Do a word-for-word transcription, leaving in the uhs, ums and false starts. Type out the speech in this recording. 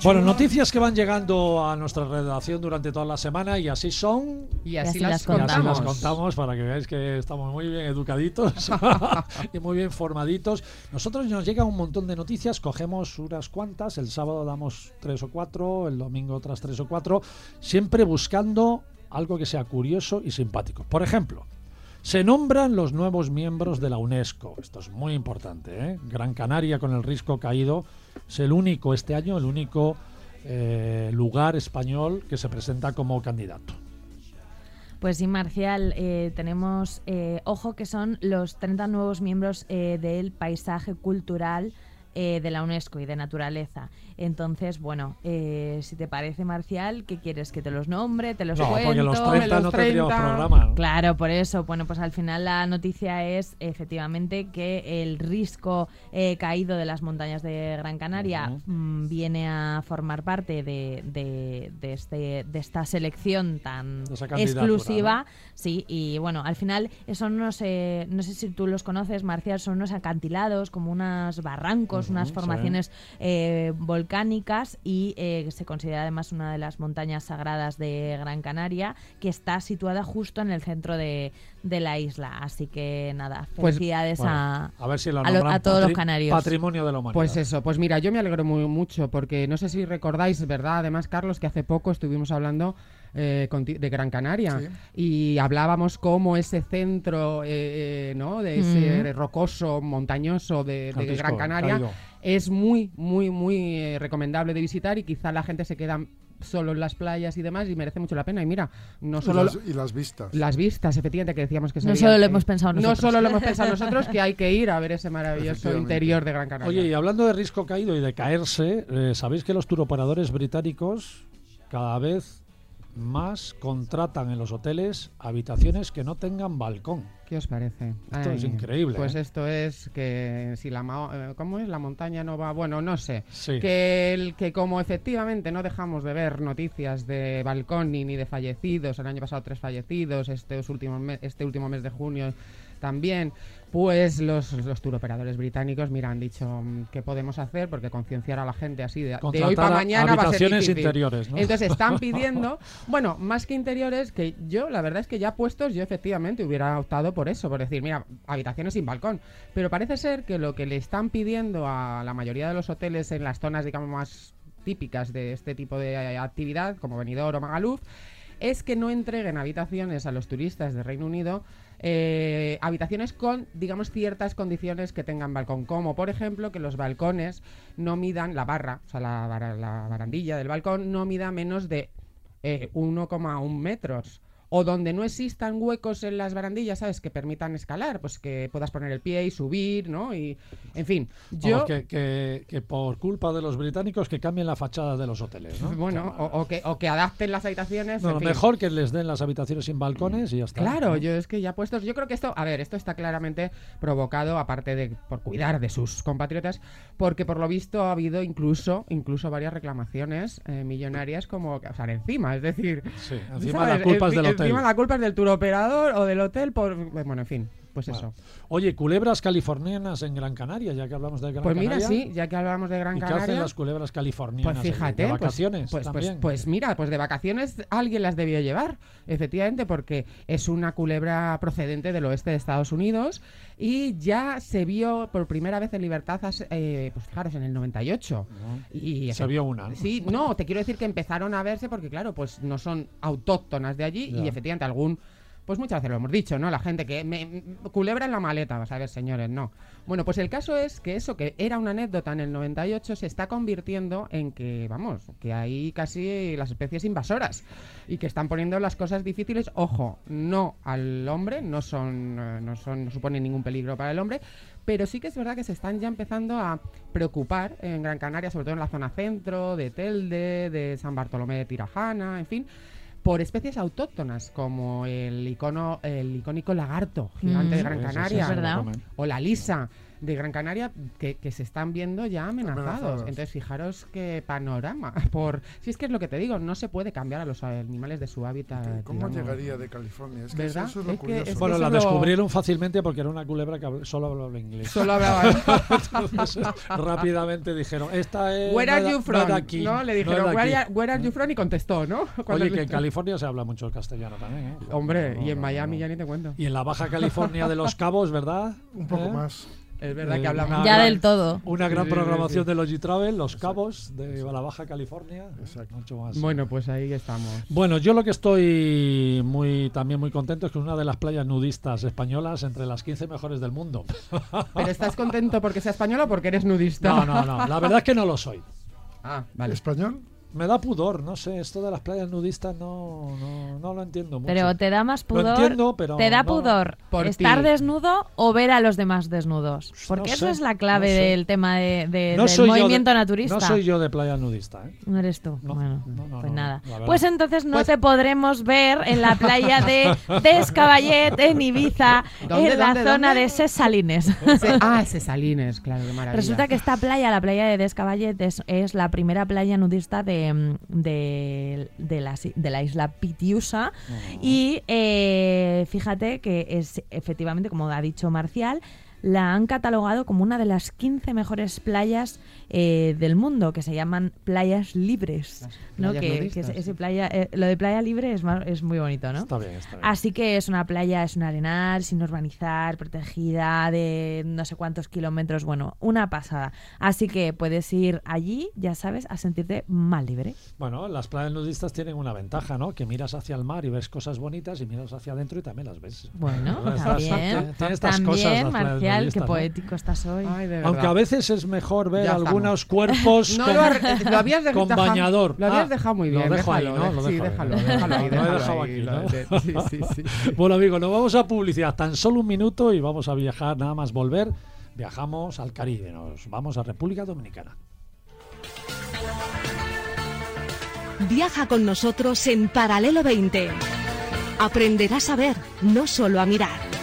Bueno, noticias que van llegando a nuestra redacción durante toda la semana y así son. Y así, y así las, las contamos. Y así las contamos para que veáis que estamos muy bien educaditos y muy bien formaditos. Nosotros nos llega un montón de noticias, cogemos unas cuantas, el sábado damos tres o cuatro, el domingo otras tres o cuatro, siempre buscando algo que sea curioso y simpático. Por ejemplo, se nombran los nuevos miembros de la UNESCO. Esto es muy importante, ¿eh? Gran Canaria, con el risco caído, es el único este año, el único eh, lugar español que se presenta como candidato. Pues sí, Marcial, eh, tenemos, eh, ojo que son los treinta nuevos miembros eh, del paisaje cultural eh, de la UNESCO y de naturaleza. Entonces, bueno, eh, si te parece, Marcial, ¿qué quieres? ¿Que te los nombre? ¿Te los No, cuento? porque los treinta los no tendríamos treinta. programa, ¿no? Claro, por eso. Bueno, pues al final la noticia es efectivamente que el risco eh, caído de las montañas de Gran Canaria Uh-huh. mmm, viene a formar parte de, de, de, este, de esta selección tan Esa candidatura, exclusiva. ¿no? Sí, y bueno, al final son unos, eh, no sé si tú los conoces, Marcial, son unos acantilados, como unos barrancos, Uh-huh, unas sí. formaciones eh, volcánicas y eh, se considera además una de las montañas sagradas de Gran Canaria, que está situada justo en el centro de, de la isla. Así que nada, Pues, felicidades Bueno, a, a ver si lo a, lo- nombran a todos los patri- canarios. Patrimonio de la humanidad. Pues eso, pues mira, yo me alegro muy mucho porque no sé si recordáis, ¿verdad? Además, Carlos, que hace poco estuvimos hablando eh, conti- de Gran Canaria Sí. y hablábamos cómo ese centro, eh, eh, ¿no? De ese Mm. rocoso, montañoso de, de Altisco, Gran Canaria caído. es muy, muy, muy eh, recomendable de visitar y quizá la gente se queda solo en las playas y demás y merece mucho la pena. Y mira, no Y solo... las, y las vistas. Las vistas, efectivamente, que decíamos que No serían, solo lo eh, hemos pensado nosotros. No solo lo hemos pensado nosotros, que hay que ir a ver ese maravilloso Efectivamente. interior de Gran Canaria. Oye, y hablando de risco caído y de caerse, eh, ¿sabéis que los turoperadores británicos cada vez más contratan en los hoteles habitaciones que no tengan balcón? ¿Qué os parece? Esto es increíble, Pues ¿eh? esto es que si la ma- eh, ¿cómo es? La montaña no va, bueno, no sé. Sí. Que el que como efectivamente no dejamos de ver noticias de balcón ni, ni de fallecidos, el año pasado tres fallecidos, estos últimos me- este último mes de junio también, pues los, los turoperadores británicos, mira, han dicho mm, qué podemos hacer porque concienciar a la gente así de, de hoy Contratar para a- mañana va a ser habitaciones difícil. interiores, ¿no? Entonces están pidiendo, bueno, más que interiores, que yo, la verdad es que ya puestos, yo efectivamente hubiera optado por eso, por decir, mira, habitaciones sin balcón. Pero parece ser que lo que le están pidiendo a la mayoría de los hoteles en las zonas, digamos, más típicas de este tipo de eh, actividad, como Benidorm o Magaluf, es que no entreguen habitaciones a los turistas de Reino Unido, eh, habitaciones con, digamos, ciertas condiciones que tengan balcón, como por ejemplo que los balcones no midan la barra, o sea, la, bara- la barandilla del balcón no mida menos de eh, uno coma uno metros. O donde no existan huecos en las barandillas, ¿sabes? Que permitan escalar, pues que puedas poner el pie y subir, ¿no? Y, en fin, yo... Vamos, que, que, que por culpa de los británicos que cambien la fachada de los hoteles, ¿no? Bueno, o, o que, o que adapten las habitaciones. No, en lo fin. mejor que les den las habitaciones sin balcones y ya está. Claro, ¿no? yo es que ya puestos, yo creo que esto, a ver, esto está claramente provocado, aparte de por cuidar de sus compatriotas, porque por lo visto ha habido incluso, incluso varias reclamaciones eh, millonarias como, o sea, encima, es decir, Sí, encima ¿sabes? la culpa es Enci- del hotel. Encima la culpa es del turoperador o del hotel por, bueno, en fin, pues Bueno. eso. Oye, culebras californianas en Gran Canaria, ya que hablamos de Gran Pues mira, Canaria. sí, ya que hablábamos de Gran ¿Y qué Canaria. hacen las culebras californianas? Pues fíjate, ¿De pues- vacaciones pues, pues, también? pues mira, pues de vacaciones alguien las debió llevar, efectivamente, porque es una culebra procedente del oeste de Estados Unidos y ya se vio por primera vez en libertad, hace, eh, pues fijaros, en el noventa y ocho. ¿no? Y Se vio una, ¿no? Sí, no, te quiero decir que empezaron a verse porque, claro, pues no son autóctonas de allí Ya. y efectivamente algún... Pues muchas veces lo hemos dicho, ¿no? La gente que me, me- culebra en la maleta, vas a ver, señores, no. Bueno, pues el caso es que eso que era una anécdota en el noventa y ocho se está convirtiendo en que, vamos, que hay casi las especies invasoras y que están poniendo las cosas difíciles. Ojo, no al hombre, no son, eh, no son, no suponen ningún peligro para el hombre, pero sí que es verdad que se están ya empezando a preocupar en Gran Canaria, sobre todo en la zona centro, de Telde, de San Bartolomé de Tirajana, en fin, por especies autóctonas como el icono, el icónico lagarto gigante Mm. de Gran Sí, sí, sí, Canaria, sí, ¿verdad? lo comen. o la lisa, de Gran Canaria que, que se están viendo ya amenazados. Amenazadas. Entonces, fijaros qué panorama. Por Si es que es lo que te digo, no se puede cambiar a los animales de su hábitat. ¿Cómo digamos. llegaría de California? Es que ¿Verdad? eso es lo Es que curioso. es Bueno, eso la es lo- descubrieron fácilmente porque era una culebra que habl- solo hablaba inglés. Solo hablaba. Entonces, rápidamente dijeron, esta es... Where no are es de- you no from? es de aquí, ¿No? Le no es dijeron, de where, aquí". are, where are you from? Y contestó, ¿no? Cuando Oye, que le- en California se habla mucho el castellano también, ¿eh? Hombre, No, y en no, Miami no. ya ni te cuento. Y en la Baja California de Los Cabos, ¿verdad? Un poco ¿Eh? más. Es verdad Eh, que hablamos. una Ya gran- del todo. Una gran Sí, sí, programación sí. de los G-Travel, Los Cabos, de la Baja California. Exacto. Mucho más. Bueno, pues ahí estamos. Bueno, yo lo que estoy muy también muy contento es que es una de las playas nudistas españolas entre las quince mejores del mundo. ¿Pero estás contento porque sea español o porque eres nudista? No, no, no. La verdad es que no lo soy. Ah, vale. ¿Español? Me da pudor, no sé, esto de las playas nudistas no, no, no lo entiendo mucho. Pero te da más Lo pudor. entiendo, pero ¿Te da no. pudor Por estar ti. desnudo o ver a los demás desnudos? Porque No eso sé, es la clave no sé. del tema de, de- No del soy yo de- movimiento naturista. No soy yo de playa nudista, ¿eh? No eres tú. No, bueno, no, no, pues no, nada. la verdad. Pues entonces no Pues- te podremos ver en la playa de Descaballet, en Ibiza, ¿Dónde, en la dónde, zona dónde? de Sesalines. Se- ah, Cesalines, claro, qué maravilla. Resulta que esta playa, la playa de Descaballet, es, es la primera playa nudista de, de, de, la, de la isla Pitiusa. Y eh, fíjate que es efectivamente, como ha dicho Marcial, la han catalogado como una de las quince mejores playas eh, del mundo, que se llaman playas libres. Las ¿no? playas Que, que nudistas, es- ese sí. playa, eh, lo de playa libre es, más- es muy bonito, ¿no? Está bien, está bien. Así que es una playa, es un arenal sin urbanizar, protegida de no sé cuántos kilómetros, bueno, una pasada. Así que puedes ir allí, ya sabes, a sentirte más libre. Bueno, las playas nudistas tienen una ventaja, ¿no? Que miras hacia el mar y ves cosas bonitas y miras hacia adentro y también las ves. Bueno, Estas- también, tiene estas cosas también, las playas Marcial, qué nudistas, ¿no? poético estás hoy. Ay, de verdad. Aunque a veces es mejor ver Ya algunos cuerpos No con, lo, har- lo habías dejado, con bañador. Lo habías Ah, dejado muy lo bien. dejo ahí, déjalo, ¿no? Lo de- sí, dejo ahí. déjalo, déjalo ahí. Lo he déjalo dejado ahí, aquí, lo ¿no? de- sí, sí, sí, sí. Bueno, amigos, nos vamos a publicidad. Tan solo un minuto y vamos a viajar, nada más volver. Viajamos al Caribe, nos vamos a República Dominicana. Viaja con nosotros en Paralelo veinte. Aprenderás a ver, no solo a mirar.